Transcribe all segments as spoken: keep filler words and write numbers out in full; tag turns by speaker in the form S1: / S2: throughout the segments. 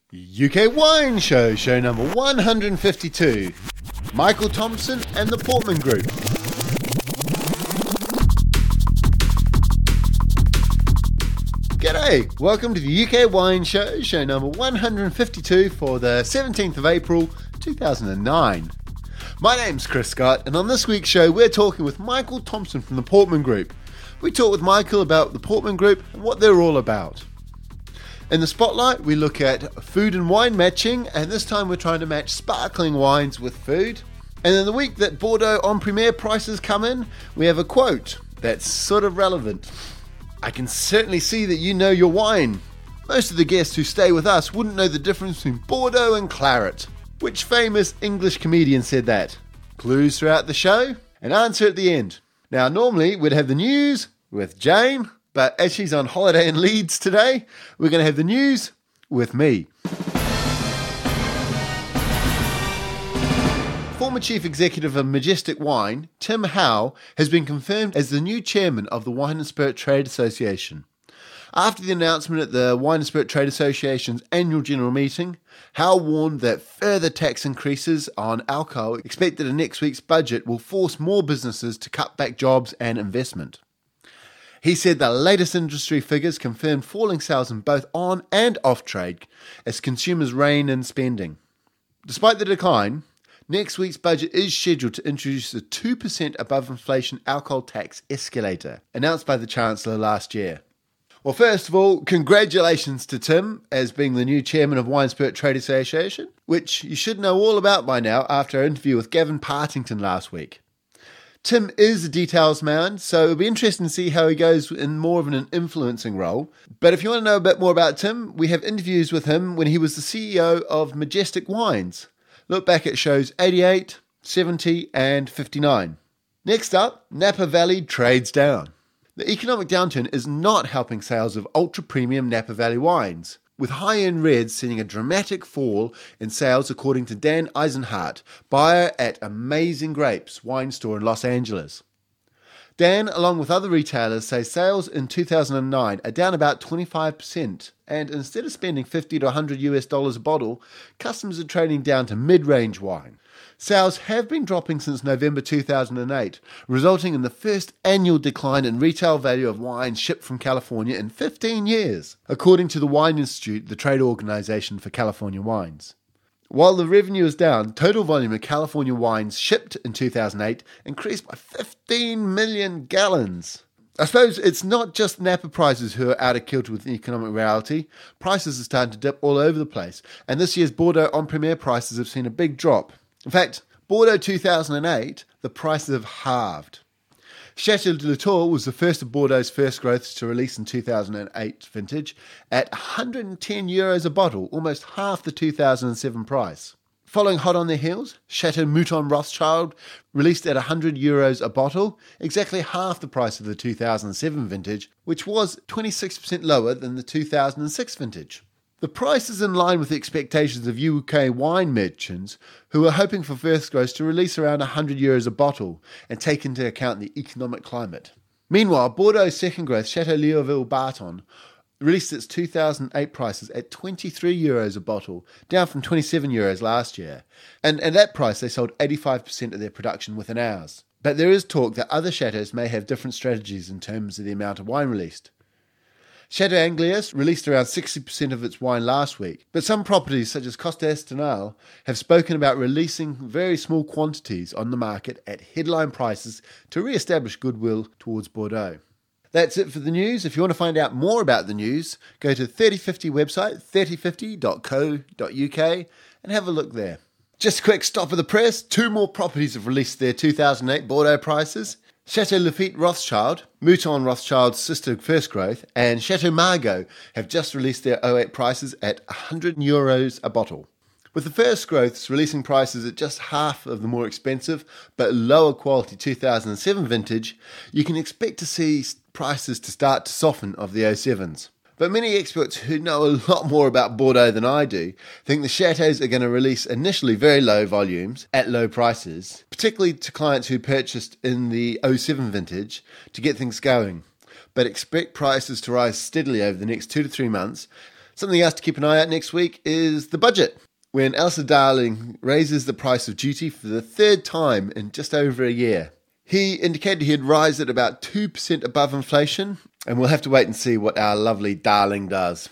S1: U K Wine Show, show number one hundred fifty-two. Michael Thompson and the Portman Group. G'day, welcome to the U K Wine Show, show number one hundred fifty-two for the seventeenth of April two thousand nine. My name's Chris Scott, and on this week's show we're talking with Michael Thompson from the Portman Group. We talk with Michael about the Portman Group and what they're all about. In the spotlight, we look at food and wine matching, and this time we're trying to match sparkling wines with food. And in the week that Bordeaux en Premier prices come in, we have a quote that's sort of relevant. I can certainly see that you know your wine. Most of the guests who stay with us wouldn't know the difference between Bordeaux and Claret. Which famous English comedian said that? Clues throughout the show, and answer at the end. Now, normally we'd have the news with Jane, but as she's on holiday in Leeds today, we're going to have the news with me. Former Chief Executive of Majestic Wine, Tim Howe, has been confirmed as the new chairman of the Wine and Spirit Trade Association. After the announcement at the Wine and Spirit Trade Association's annual general meeting, Howe warned that further tax increases on alcohol expected in next week's budget will force more businesses to cut back jobs and investment. He said the latest industry figures confirmed falling sales in both on and off trade as consumers rein in spending. Despite the decline, next week's budget is scheduled to introduce a two percent above inflation alcohol tax escalator, announced by the Chancellor last year. Well, first of all, congratulations to Tim as being the new chairman of Wine and Spirit Trade Association, which you should know all about by now after our interview with Gavin Partington last week. Tim is a details man, so it'll be interesting to see how he goes in more of an influencing role. But if you want to know a bit more about Tim, we have interviews with him when he was the C E O of Majestic Wines. Look back at shows eighty-eight, seventy and fifty-nine. Next up, Napa Valley trades down. The economic downturn is not helping sales of ultra-premium Napa Valley wines, with high-end reds seeing a dramatic fall in sales according to Dan Eisenhart, buyer at Amazing Grapes wine store in Los Angeles. Dan, along with other retailers, say sales in two thousand nine are down about twenty-five percent, and instead of spending fifty to one hundred US dollars a bottle, customers are trading down to mid-range wine. Sales have been dropping since November two thousand eight, resulting in the first annual decline in retail value of wine shipped from California in fifteen years, according to the Wine Institute, the trade organization for California wines. While the revenue is down, total volume of California wines shipped in two thousand eight increased by fifteen million gallons. I suppose it's not just Napa prices who are out of kilter with the economic reality. Prices are starting to dip all over the place, and this year's Bordeaux en Premier prices have seen a big drop. In fact, Bordeaux two thousand eight, the prices have halved. Chateau Latour was the first of Bordeaux's first growths to release in two thousand eight vintage at one hundred ten euros a bottle, almost half the two thousand seven price. Following hot on their heels, Chateau Mouton Rothschild released at one hundred euros a bottle, exactly half the price of the two thousand seven vintage, which was twenty-six percent lower than the two thousand six vintage. The price is in line with the expectations of U K wine merchants who are hoping for first growths to release around one hundred euros a bottle and take into account the economic climate. Meanwhile, Bordeaux's second growth, Chateau Leoville Barton, released its two thousand eight prices at twenty-three euros a bottle, down from twenty-seven euros last year. And at that price, they sold eighty-five percent of their production within hours. But there is talk that other chateaus may have different strategies in terms of the amount of wine released. Chateau Anglias released around sixty percent of its wine last week, but some properties such as Costa Estanal have spoken about releasing very small quantities on the market at headline prices to re-establish goodwill towards Bordeaux. That's it for the news. If you want to find out more about the news, go to thirty fifty website, thirty fifty dot co dot uk, and have a look there. Just a quick stop of the press, two more properties have released their two thousand eight Bordeaux prices. Chateau Lafite Rothschild, Mouton Rothschild's sister first growth, and Chateau Margaux have just released their oh eight prices at one hundred euros a bottle. With the first growths releasing prices at just half of the more expensive but lower quality two thousand seven vintage, you can expect to see prices to start to soften of the oh sevens. But many experts who know a lot more about Bordeaux than I do think the chateaus are going to release initially very low volumes at low prices, particularly to clients who purchased in the oh seven vintage to get things going, but expect prices to rise steadily over the next two to three months Something else to keep an eye out next week is the budget, when Alistair Darling raises the price of duty for the third time in just over a year. He indicated he'd rise at about two percent above inflation, and we'll have to wait and see what our lovely Darling does.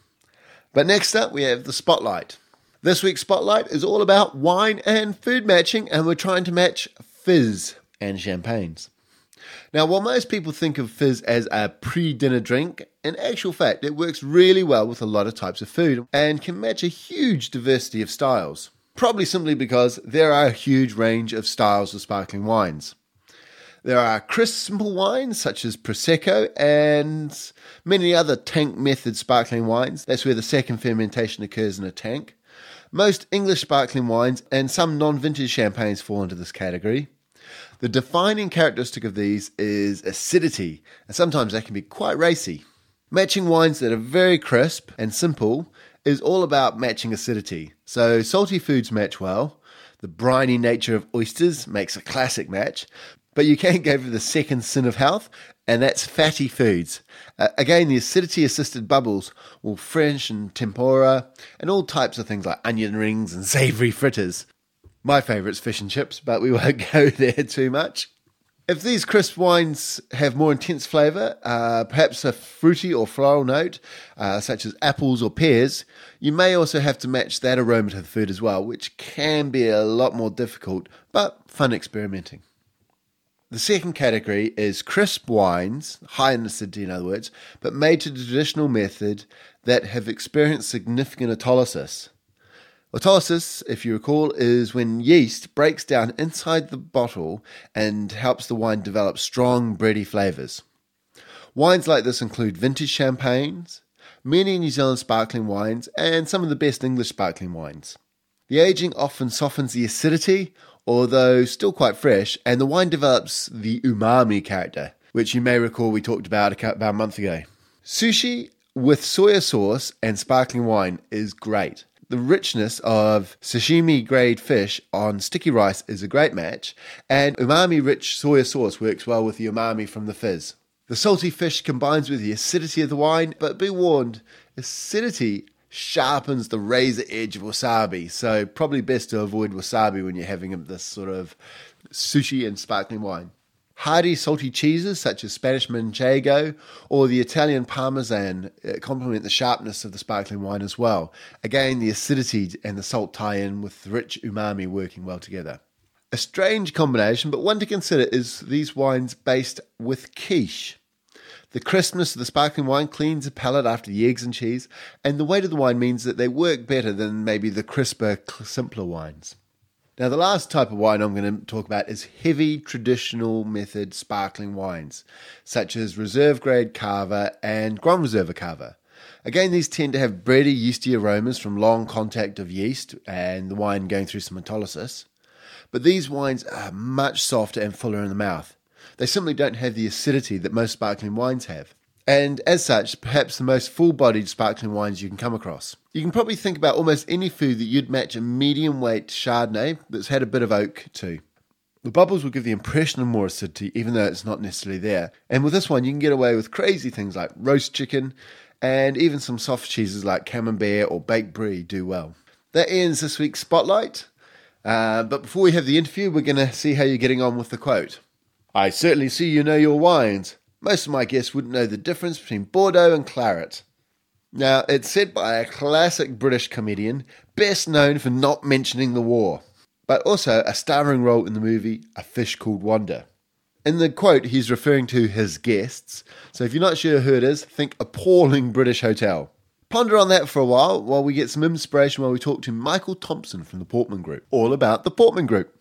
S1: But next up, we have the Spotlight. This week's Spotlight is all about wine and food matching, and we're trying to match fizz and champagnes. Now, while most people think of fizz as a pre-dinner drink, in actual fact, it works really well with a lot of types of food and can match a huge diversity of styles. Probably simply because there are a huge range of styles of sparkling wines. There are crisp, simple wines such as Prosecco and many other tank method sparkling wines. That's where the second fermentation occurs in a tank. Most English sparkling wines and some non-vintage champagnes fall into this category. The defining characteristic of these is acidity, and sometimes they can be quite racy. Matching wines that are very crisp and simple is all about matching acidity. So salty foods match well. The briny nature of oysters makes a classic match. But you can go for the second sin of health, and that's fatty foods. Uh, again, the acidity-assisted bubbles will freshen tempura and all types of things like onion rings and savoury fritters. My favourite's fish and chips, but we won't go there too much. If these crisp wines have more intense flavour, uh, perhaps a fruity or floral note, uh, such as apples or pears, you may also have to match that aroma to the food as well, which can be a lot more difficult, but fun experimenting. The second category is crisp wines, high in acidity in other words, but made to the traditional method that have experienced significant autolysis. Autolysis, if you recall, is when yeast breaks down inside the bottle and helps the wine develop strong, bready flavours. Wines like this include vintage champagnes, many New Zealand sparkling wines, and some of the best English sparkling wines. The aging often softens the acidity, although still quite fresh, and the wine develops the umami character, which you may recall we talked about about a month ago. Sushi with soya sauce and sparkling wine is great. The richness of sashimi-grade fish on sticky rice is a great match, and umami-rich soya sauce works well with the umami from the fizz. The salty fish combines with the acidity of the wine, but be warned, acidity sharpens the razor edge of wasabi, so probably best to avoid wasabi when you're having this sort of sushi and sparkling wine. Hearty salty cheeses such as Spanish Manchego or the Italian Parmesan complement the sharpness of the sparkling wine as well. Again, the acidity and the salt tie in with the rich umami working well together. A strange combination, but one to consider, is these wines based with quiche. The crispness of the sparkling wine cleans the palate after the eggs and cheese, and the weight of the wine means that they work better than maybe the crisper, simpler wines. Now, the last type of wine I'm going to talk about is heavy, traditional method sparkling wines, such as Reserve Grade Cava and Grand Reserve Cava. Again, these tend to have bready, yeasty aromas from long contact of yeast and the wine going through some autolysis. But these wines are much softer and fuller in the mouth. They simply don't have the acidity that most sparkling wines have. And as such, perhaps the most full-bodied sparkling wines you can come across. You can probably think about almost any food that you'd match a medium-weight Chardonnay that's had a bit of oak to. The bubbles will give the impression of more acidity, even though it's not necessarily there. And with this one, you can get away with crazy things like roast chicken, and even some soft cheeses like Camembert or baked brie do well. That ends this week's Spotlight. Uh, but before we have the interview, we're going to see how you're getting on with the quote. I certainly see you know your wines. Most of my guests wouldn't know the difference between Bordeaux and Claret. Now, it's said by a classic British comedian, best known for not mentioning the war, but also a starring role in the movie A Fish Called Wanda. In the quote, he's referring to his guests, so if you're not sure who it is, think appalling British hotel. Ponder on that for a while, while we get some inspiration while we talk to Michael Thompson from the Portman Group, all about the Portman Group.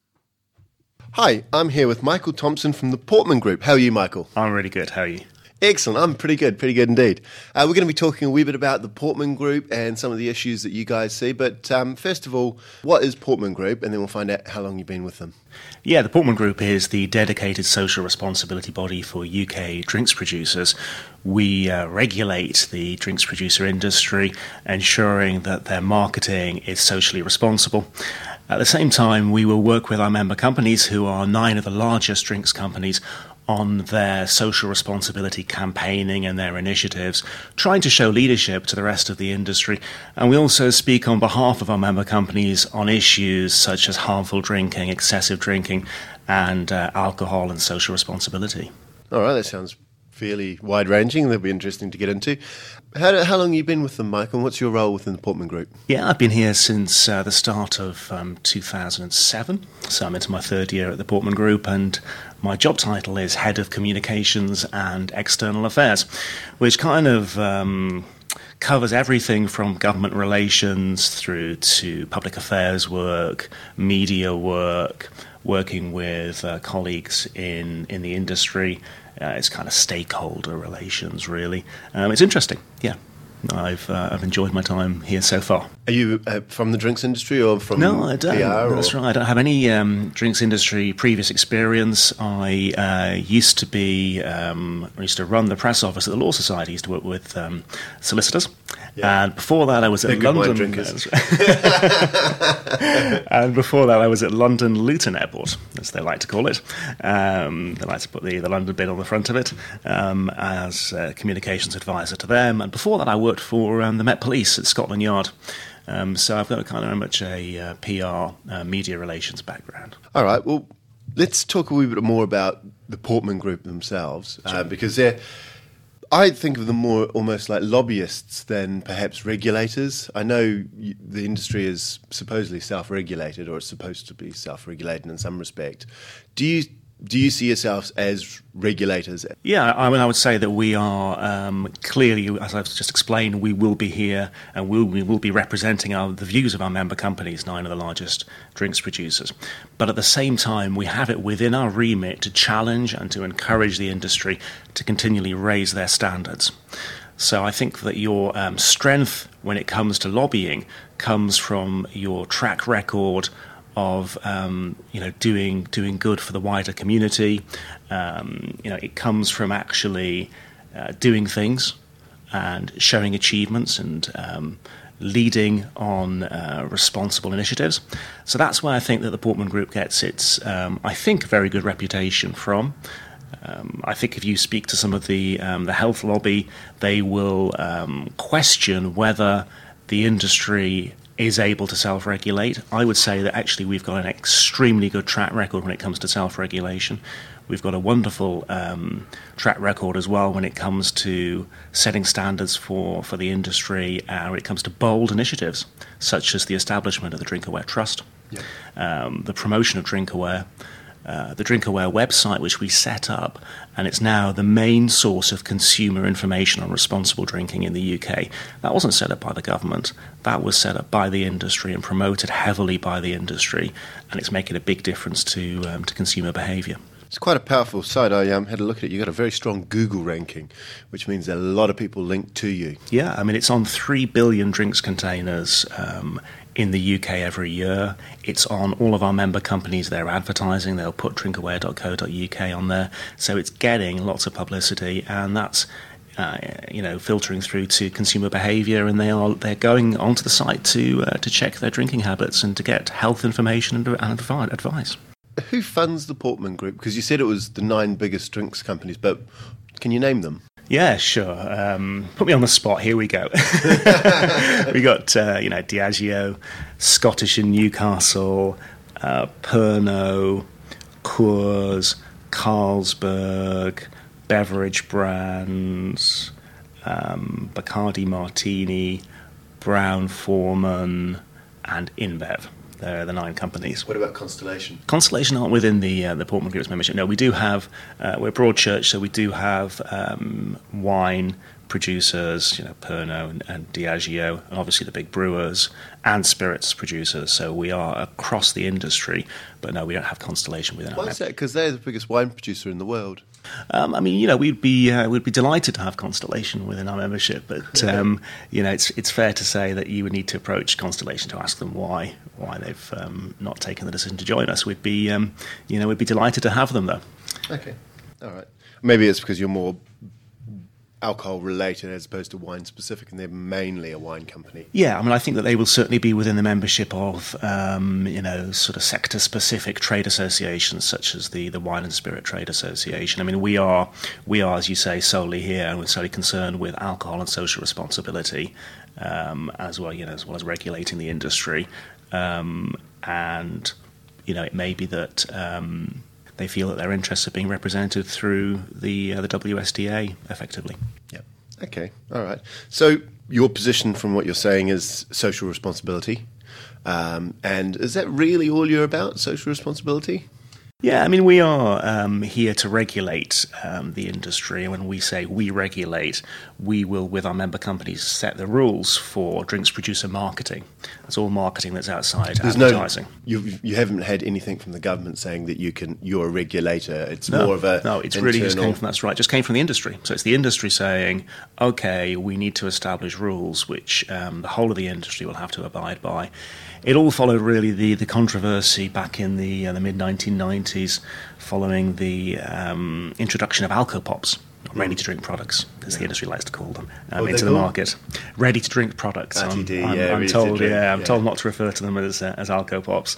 S1: Hi, I'm here with Michael Thompson from the Portman Group. How are you, Michael?
S2: I'm really good. How are you?
S1: Excellent. I'm pretty good, pretty good indeed. Uh, we're going to be talking a wee bit about the Portman Group and some of the issues that you guys see. But um, first of all, what is Portman Group? And then we'll find out how long you've been with them.
S2: Yeah, the Portman Group is the dedicated social responsibility body for U K drinks producers. We uh, regulate the drinks producer industry, ensuring that their marketing is socially responsible. At the same time, we will work with our member companies, who are nine of the largest drinks companies, on their social responsibility campaigning and their initiatives, trying to show leadership to the rest of the industry. And we also speak on behalf of our member companies on issues such as harmful drinking, excessive drinking, and uh, alcohol and social responsibility.
S3: All right, that sounds fairly wide-ranging. That'll be interesting to get into. How, how long have you been with them, Michael, and what's your role within the Portman Group?
S2: Yeah, I've been here since uh, the start of um, two thousand seven, so I'm into my third year at the Portman Group, and my job title is Head of Communications and External Affairs, which kind of um, covers everything from government relations through to public affairs work, media work, working with uh, colleagues in, in the industry. Uh, it's kind of stakeholder relations, really. Um, it's interesting, yeah. I've uh, I've enjoyed my time here so far.
S3: Are you uh, from the drinks industry or from
S2: No, I don't.
S3: P R?
S2: That's
S3: or?
S2: right. I don't have any um, drinks industry previous experience. I uh, used to be, um, I used to run the press office at the Law Society. I used to work with um, solicitors. Yeah. And before that, I was
S3: They're
S2: at
S3: good
S2: London.
S3: wine drinkers.
S2: And before that, I was at London Luton Airport, as they like to call it. Um, they like to put the, the London bit on the front of it um, as a communications advisor to them. And before that, I worked for um, the Met Police at Scotland Yard. Um, so I've got a kind of very much a uh, P R, uh, media relations background.
S3: All right, well, let's talk a wee bit more about the Portman Group themselves, sure. uh, because they're, I think of them more almost like lobbyists than perhaps regulators. I know you, the industry is supposedly self-regulated, or it's supposed to be self-regulated in some respect. Do you do you see yourselves as regulators?
S2: Yeah, I mean, I would say that we are um, clearly, as I've just explained, we will be here and we'll, we will be representing our, the views of our member companies, nine of the largest drinks producers. But at the same time, we have it within our remit to challenge and to encourage the industry to continually raise their standards. So I think that your um, strength when it comes to lobbying comes from your track record of um, you know doing doing good for the wider community. Um, you know, it comes from actually uh, doing things and showing achievements and um, leading on uh, responsible initiatives. So that's where I think that the Portman Group gets its, um, I think, very good reputation from. Um, I think if you speak to some of the um, the health lobby, they will um, question whether the industry is able to self-regulate. I would say that actually we've got an extremely good track record when it comes to self-regulation. We've got a wonderful um, track record as well when it comes to setting standards for, for the industry, uh, when it comes to bold initiatives, such as the establishment of the Drinkaware Trust, yeah. um, the promotion of Drinkaware, Uh, the Drinkaware website, which we set up, and it's now the main source of consumer information on responsible drinking in the U K. That wasn't set up by the government. That was set up by the industry and promoted heavily by the industry, and it's making a big difference to um, to consumer behaviour.
S3: It's quite a powerful site. I um, had a look at it. You've got a very strong Google ranking, which means a lot of people link to you.
S2: Yeah, I mean, it's on three billion drinks containers um, in the U K every year. It's on all of our member companies. They're advertising. They'll put drinkaware dot co dot U K on there. So it's getting lots of publicity, and that's uh, you know filtering through to consumer behaviour, and they are they're going onto the site to uh, to check their drinking habits and to get health information and, and provide advice.
S3: Who funds the Portman Group? Because you said it was the nine biggest drinks companies, but can you name them?
S2: Yeah, sure. Um, put me on the spot. Here we go. We got uh, you know Diageo, Scottish in Newcastle, uh, Pernod, Coors, Carlsberg, beverage brands, um, Bacardi Martini, Brown Forman, and InBev. They're the nine companies.
S3: What about Constellation?
S2: Constellation aren't within the uh, the Portman Group's membership. No, we do have, uh, we're Broadchurch, so we do have um, wine producers, you know, Pernod and, and Diageo, and obviously the big brewers and spirits producers. So we are across the industry, but no, we don't have Constellation within our
S3: membership. Why is that? Because they're the biggest wine producer in the world.
S2: Um, I mean, you know, we'd be uh, we'd be delighted to have Constellation within our membership, but um, you know, it's it's fair to say that you would need to approach Constellation to ask them why why they've um, not taken the decision to join us. We'd be um, you know we'd be delighted to have them though.
S3: Okay, all right. Maybe it's because you're more alcohol related as opposed to wine specific, and they're mainly a wine company.
S2: Yeah, I mean, I think that they will certainly be within the membership of, um, you know, sort of sector-specific trade associations such as the, the Wine and Spirit Trade Association. I mean, we are, we are, as you say, solely here, and we're solely concerned with alcohol and social responsibility, um, as well, you know, as well as regulating the industry. Um, and, you know, it may be that um, they feel that their interests are being represented through the uh, the W S D A, effectively.
S3: Yeah. Okay. All right. So your position, from what you're saying, is social responsibility, um, and is that really all you're about? Social responsibility?
S2: Yeah, I mean, we are um, here to regulate um, the industry. And when we say we regulate, we will, with our member companies, set the rules for drinks producer marketing. That's all marketing that's outside
S3: There's
S2: advertising.
S3: No, you you haven't had anything from the government saying that you can. You're a regulator. It's
S2: no,
S3: more of a
S2: no. It's
S3: internal...
S2: really just came from that's right. Just came from the industry. So it's the industry saying, okay, we need to establish rules which um, the whole of the industry will have to abide by. It all followed really the, the controversy back in the uh, the mid nineteen nineties, following the um, introduction of Alcopops, ready-to-drink products, as the industry likes to call them, um, into the
S3: called?
S2: market. Ready-to-drink products.
S3: R T D,
S2: I'm, I'm,
S3: yeah,
S2: I'm told, yeah, I'm
S3: yeah.
S2: told not to refer to them as uh, as Alcopops.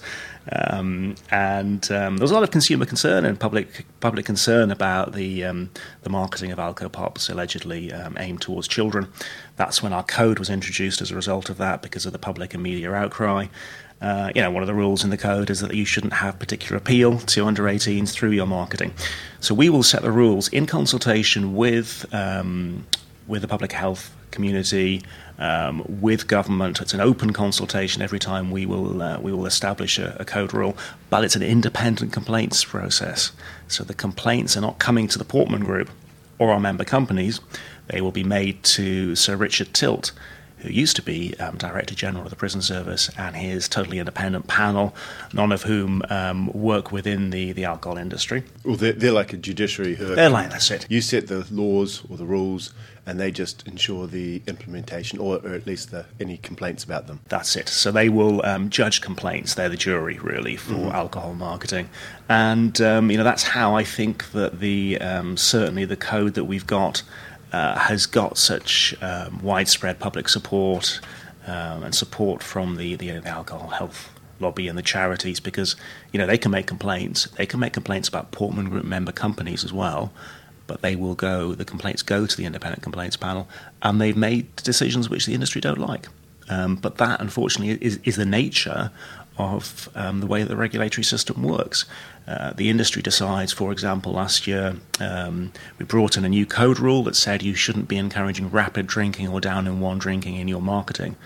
S2: Um, and um, there was a lot of consumer concern and public public concern about the um, the marketing of Alcopops, allegedly um, aimed towards children. That's when our code was introduced as a result of that, because of the public and media outcry. Uh, you know, one of the rules in the code is that you shouldn't have particular appeal to under eighteens through your marketing. So we will set the rules in consultation with um, with the public health community, um, with government. It's an open consultation every time we will uh, we will establish a, a code rule, but it's an independent complaints process. So the complaints are not coming to the Portman Group or our member companies. They will be made to Sir Richard Tilt, who used to be um, Director General of the Prison Service, and his totally independent panel, none of whom um, work within the, the alcohol industry.
S3: Well, they're, they're like a judiciary who are,
S2: They're like, that's it.
S3: You set the laws or the rules, and they just ensure the implementation, or, or at least the, any complaints about them.
S2: That's it. So they will um, judge complaints. They're the jury, really, for mm-hmm. alcohol marketing. And, um, you know, that's how I think that the um, certainly the code that we've got Uh, has got such um, widespread public support um, and support from the, the, the alcohol health lobby and the charities, because, you know, they can make complaints. They can make complaints about Portman Group member companies as well, but they will go, the complaints go to the independent complaints panel, and they've made decisions which the industry don't like. Um, but that, unfortunately, is, is the nature of um, the way that the regulatory system works. Uh, the industry decides, for example, last year um, we brought in a new code rule that said you shouldn't be encouraging rapid drinking or down-in-one drinking in your marketing.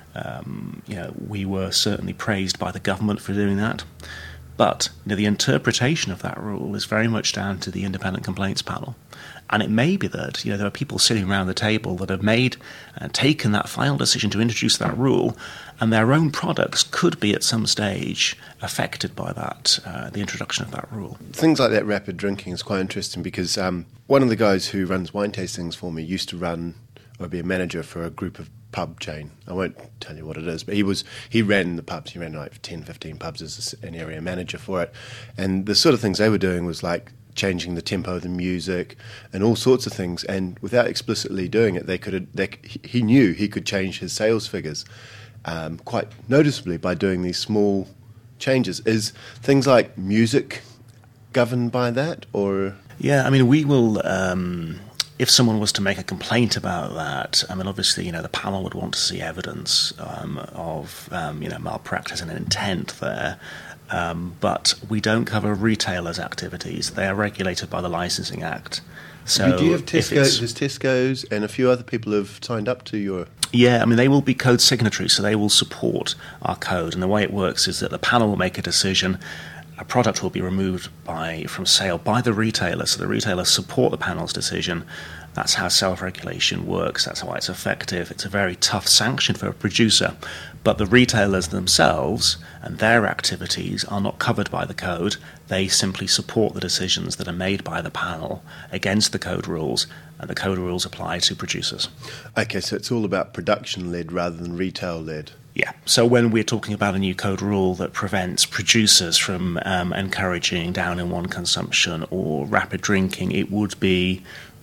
S2: Um, you know, we were certainly praised by the government for doing that. But you know, the interpretation of that rule is very much down to the independent complaints panel. And it may be that, you know, there are people sitting around the table that have made and taken that final decision to introduce that rule, and their own products could be at some stage affected by that, uh, the introduction of that rule.
S3: Things like that rapid drinking is quite interesting, because um, one of the guys who runs wine tastings for me used to run or be a manager for a group of pub chain. I won't tell you what it is, but he was he ran the pubs. He ran like ten, fifteen pubs as an area manager for it. And the sort of things they were doing was like changing the tempo of the music and all sorts of things, and without explicitly doing it, they could they, he knew he could change his sales figures um, quite noticeably by doing these small changes. Is things like music governed by that, or?
S2: Yeah, I mean, we will, um, if someone was to make a complaint about that, I mean, obviously, you know, the panel would want to see evidence um, of, um, you know, malpractice and intent there. Um, but we don't cover retailers' activities. They are regulated by the Licensing Act. So
S3: do you have Tesco, does Tesco's and a few other people have signed up to your...
S2: Yeah, I mean, they will be code signatories, so they will support our code. And the way it works is that the panel will make a decision. A product will be removed by from sale by the retailer, so the retailers support the panel's decision. That's how self-regulation works. That's why it's effective. It's a very tough sanction for a producer. But the retailers themselves and their activities are not covered by the code. They simply support the decisions that are made by the panel against the code rules, and the code rules apply to producers.
S3: Okay, so it's all about production-led rather than retail-led.
S2: Yeah, so when we're talking about a new code rule that prevents producers from um, encouraging down-in-one consumption or rapid drinking, it would be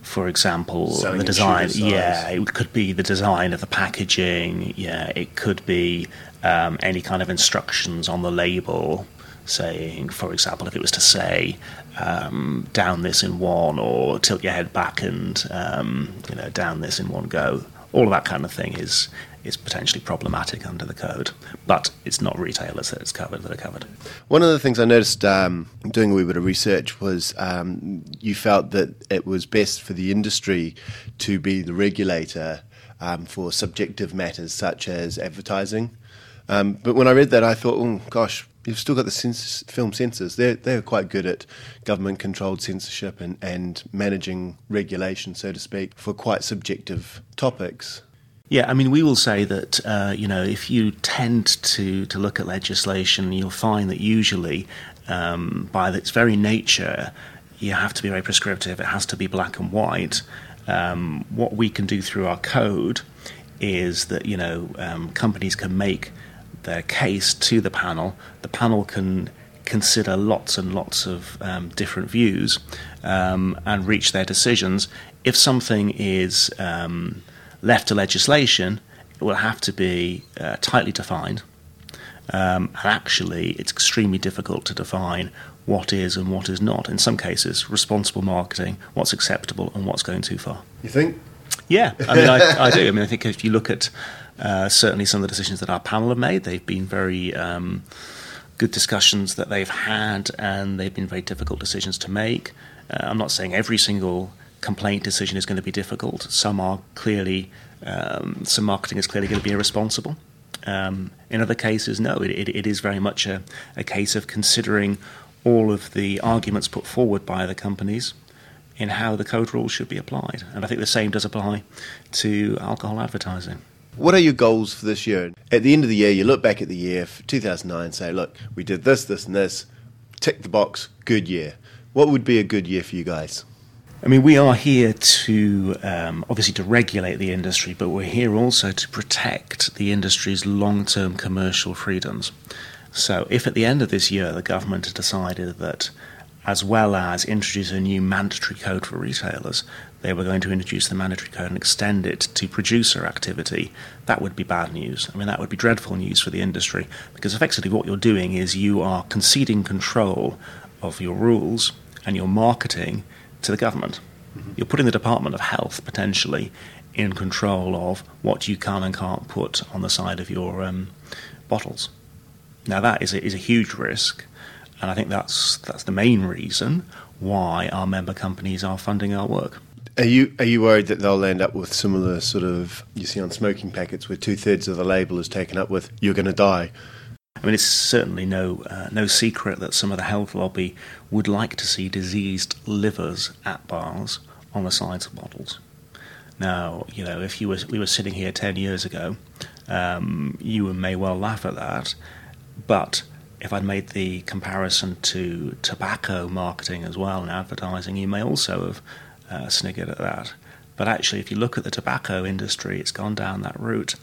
S2: for example,
S3: Selling
S2: the design.
S3: sugar
S2: Yeah,
S3: size.
S2: it could be the design of the packaging. Yeah, it could be um, any kind of instructions on the label, saying, for example, if it was to say, um, down this in one, or tilt your head back and um, you know, down this in one go. All of that kind of thing is is potentially problematic under the code, but it's not retailers that it's covered that are covered.
S3: One of the things I noticed um, doing a wee bit of research was um, you felt that it was best for the industry to be the regulator um, for subjective matters such as advertising. Um, but when I read that, I thought, oh gosh, you've still got the cens- film censors. They're, they're quite good at government-controlled censorship and, and managing regulation, so to speak, for quite subjective topics.
S2: Yeah, I mean, we will say that, uh, you know, if you tend to, to look at legislation, you'll find that usually, um, by its very nature, you have to be very prescriptive. It has to be black and white. Um, what we can do through our code is that, you know, um, companies can make their case to the panel. The panel can consider lots and lots of um, different views um, and reach their decisions. If something is um, left to legislation, it will have to be uh, tightly defined. Um, and actually, it's extremely difficult to define what is and what is not. In some cases, responsible marketing, what's acceptable and what's going too far.
S3: You think?
S2: Yeah, I mean, I, I do. I mean, I think if you look at uh, certainly some of the decisions that our panel have made, they've been very um, good discussions that they've had, and they've been very difficult decisions to make. Uh, I'm not saying every single complaint decision is going to be difficult. Some are clearly, um, some marketing is clearly going to be irresponsible. Um, in other cases, no, it, it, it is very much a, a case of considering all of the arguments put forward by the companies in how the code rules should be applied. And I think the same does apply to alcohol advertising.
S3: What are your goals for this year? At the end of the year, you look back at the year for two thousand nine and say, look, we did this, this and this, tick the box, good year. What would be a good year for you guys?
S2: I mean, we are here to, um, obviously, to regulate the industry, but we're here also to protect the industry's long-term commercial freedoms. So if at the end of this year the government has decided that, as well as introduce a new mandatory code for retailers, they were going to introduce the mandatory code and extend it to producer activity, that would be bad news. I mean, that would be dreadful news for the industry, because effectively what you're doing is you are conceding control of your rules and your marketing to the government. Mm-hmm. You're putting the Department of Health potentially in control of what you can and can't put on the side of your um, bottles. Now that is a, is a huge risk, and I think that's that's the main reason why our member companies are funding our work.
S3: Are you are you worried that they'll end up with similar sort of, you see on smoking packets where two thirds of the label is taken up with "you're going to die"?
S2: I mean, it's certainly no uh, no secret that some of the health lobby would like to see diseased livers at bars on the sides of bottles. Now, you know, if you were we were sitting here ten years ago, um, you may well laugh at that, but if I'd made the comparison to tobacco marketing as well and advertising, you may also have uh, sniggered at that. But actually, if you look at the tobacco industry, it's gone down that route.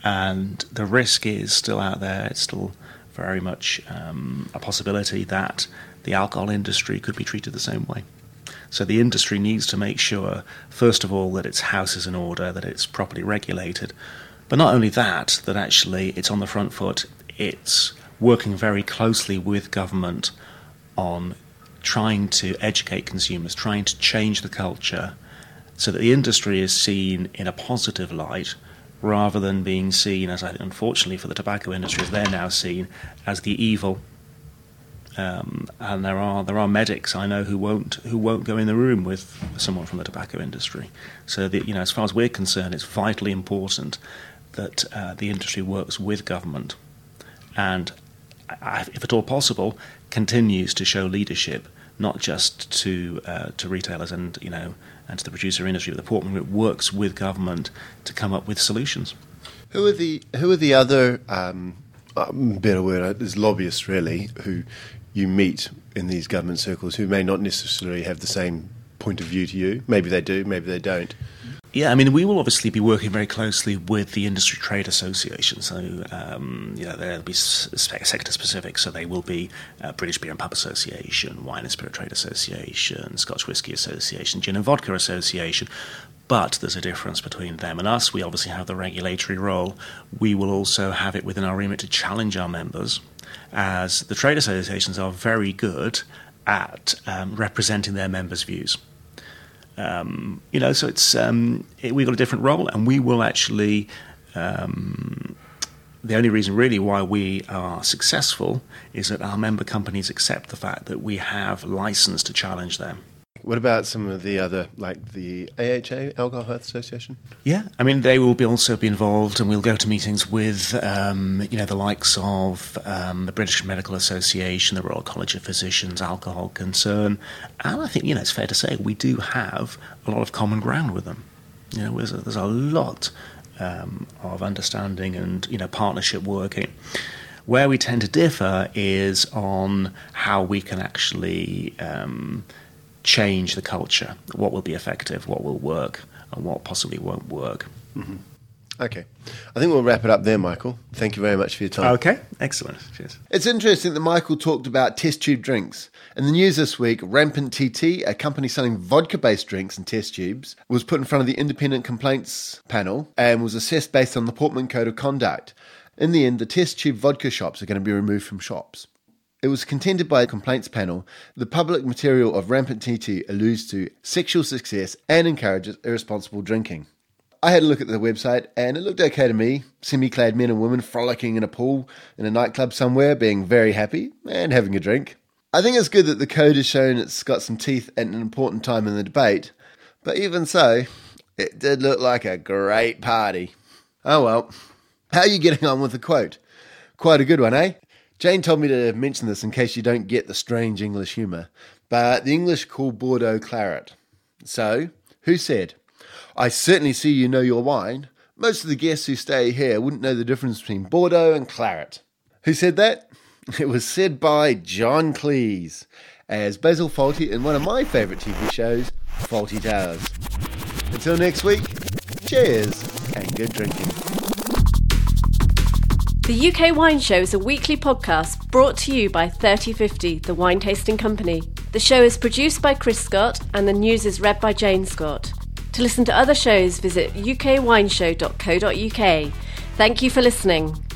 S2: And the risk is still out there. It's still very much um, a possibility that the alcohol industry could be treated the same way. So the industry needs to make sure, first of all, that its house is in order, that it's properly regulated. But not only that, that actually it's on the front foot. It's working very closely with government on trying to educate consumers, trying to change the culture so that the industry is seen in a positive light, rather than being seen, as I think, unfortunately for the tobacco industry, as they're now seen as the evil. Um, and there are there are medics I know who won't who won't go in the room with someone from the tobacco industry. So that, you know, as far as we're concerned, it's vitally important that uh, the industry works with government, and, if at all possible, continues to show leadership, not just to uh, to retailers and you know and to the producer industry, but the Portman Group works with government to come up with solutions.
S3: Who are the who are the other um, better word is lobbyists really who you meet in these government circles who may not necessarily have the same point of view to you? Maybe they do, maybe they don't.
S2: Yeah, I mean, we will obviously be working very closely with the industry trade association. So, um, you know, there'll be sector specific. So they will be uh, British Beer and Pub Association, Wine and Spirit Trade Association, Scotch Whisky Association, Gin and Vodka Association. But there's a difference between them and us. We obviously have the regulatory role. We will also have it within our remit to challenge our members, as the trade associations are very good at um, representing their members' views. Um, you know, so it's um, it, we've got a different role, and we will actually. Um, the only reason, really, why we are successful is that our member companies accept the fact that we have license to challenge them.
S3: What about some of the other, like the A H A, Alcohol Health Association?
S2: Yeah, I mean, they will be also be involved, and we'll go to meetings with, um, you know, the likes of um, the British Medical Association, the Royal College of Physicians, Alcohol Concern, and I think, you know, it's fair to say we do have a lot of common ground with them. You know, there's a, there's a lot um, of understanding and, you know, partnership working. Where we tend to differ is on how we can actually Um, change the culture, what will be effective, what will work, and what possibly won't work.
S3: Mm-hmm. Okay. I think we'll wrap it up there, Michael. Thank you very much for your time.
S2: Okay, excellent. Cheers.
S1: It's interesting that Michael talked about test tube drinks. In the news this week, Rampant T T, a company selling vodka-based drinks in test tubes, was put in front of the Independent Complaints Panel and was assessed based on the Portman Code of Conduct. In the end, the test tube vodka shops are going to be removed from shops. It was contended by a complaints panel. The public material of Rampant T T alludes to sexual success and encourages irresponsible drinking. I had a look at the website and it looked okay to me. Semi-clad men and women frolicking in a pool in a nightclub somewhere, being very happy and having a drink. I think it's good that the code has shown it's got some teeth at an important time in the debate. But even so, it did look like a great party. Oh well. How are you getting on with the quote? Quite a good one, eh? Jane told me to mention this in case you don't get the strange English humour, but the English call Bordeaux claret. So, who said, "I certainly see you know your wine. Most of the guests who stay here wouldn't know the difference between Bordeaux and claret." Who said that? It was said by John Cleese, as Basil Fawlty in one of my favourite T V shows, Fawlty Towers. Until next week, cheers and good drinking.
S4: The U K Wine Show is a weekly podcast brought to you by thirty fifty, the wine tasting company. The show is produced by Chris Scott and the news is read by Jane Scott. To listen to other shows, visit u k wine show dot co dot u k. Thank you for listening.